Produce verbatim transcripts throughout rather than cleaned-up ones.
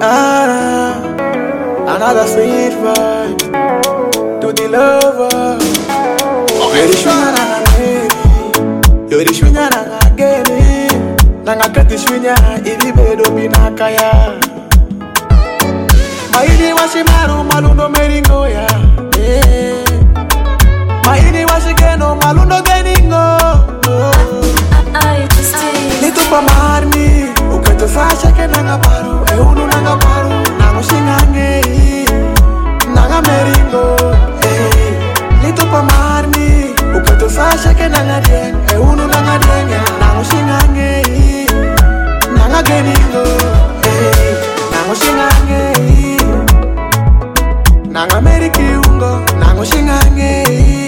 Ah, another sweet vibe to the lover. You're the shwinya na ngeni, you're the shwinya na ngeni, nanga kati shwinya ili bedo binakaya. Maini washimaru malundo meringo ya, eh. Maini washikeno malundo geningo. Nitupa marmi, ukato sasha ke nanga paru, e unu nanga paru, nango shingange, nanga meringo, eh. Nitupa marmi, ukato sasha ke nanga deng, e unu nanga deng, nango shingange, nanga geningo, eh. Nango shingange, nanga meriki ungo, nango shingange,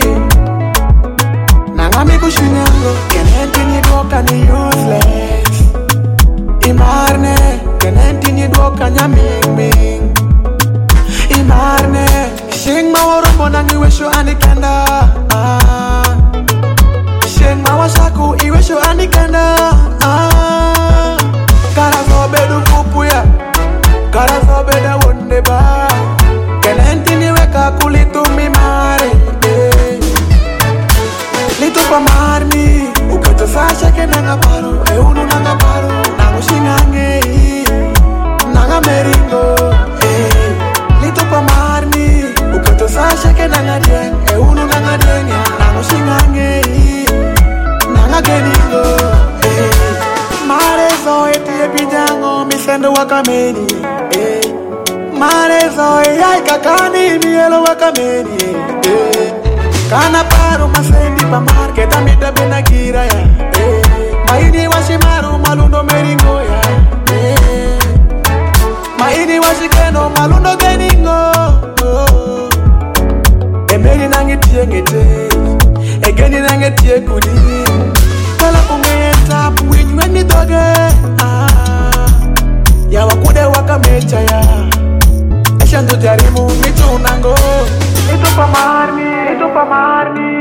nanga miku shingango, kenenti ni doka ni useless. Imarne, kenenti ni doka nyaming ming. Imarne, shing mawarombo nangi wesho anikenda. Ah. Shing mawashaku iwesho anikenda. Ah. Karazo bedu kupuya, karazo beda wonde ba. Kenenti ni weka kulitumi mare, eh. Litupa marmi, ukato sasha ke nanga paru, e unu nanga paru, nango shingange, nanga meringo, eh. Litupa marmi, ukato sasha ke nanga deng, e unu nanga deng, nango shingange, nanga geningo, eh. Mare zo etie pijango, misendo wakameni, eh. Mare zo yai kakani, mielo wakameni, eh. Kana paru masendi pa market amita bena gira ya, eh. Maini washimaru malundo meringo ya, eh. Maini washikeno malundo geningo, oh. Emeri nange tie ngete, egeni nange tie kudi. Kala kumeta puinywe ni doge, ah. Ya wakude wakamecha ya, eshandu jarimu mitu nango. Itupa marmi, itupa marmi,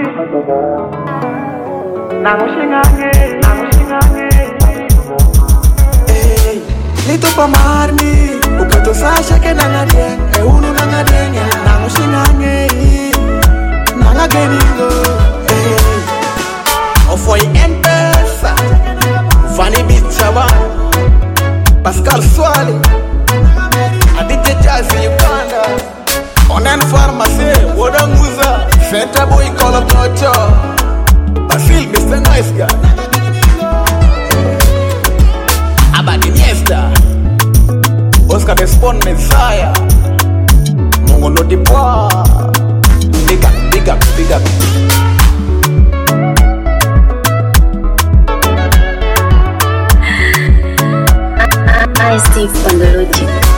nango shingange, nango shingange, eh. Litupa marmi, ukato sasha ke nanga deng, e unu nanga deng, nango shingange, nanga geningo, eh. Ofoi M-Pesa, Fanny Bichaba, Pascal Swali, Adite Jazzy Uganda. Onen pharmacy, woda muza, Fenta boy call up Nocho, Basil Mister Nice Guy, Abadi Miesta, Oscar the Spawn Messiah, Mongo no di bois, big up, big up, big up. I Steve Pandologic.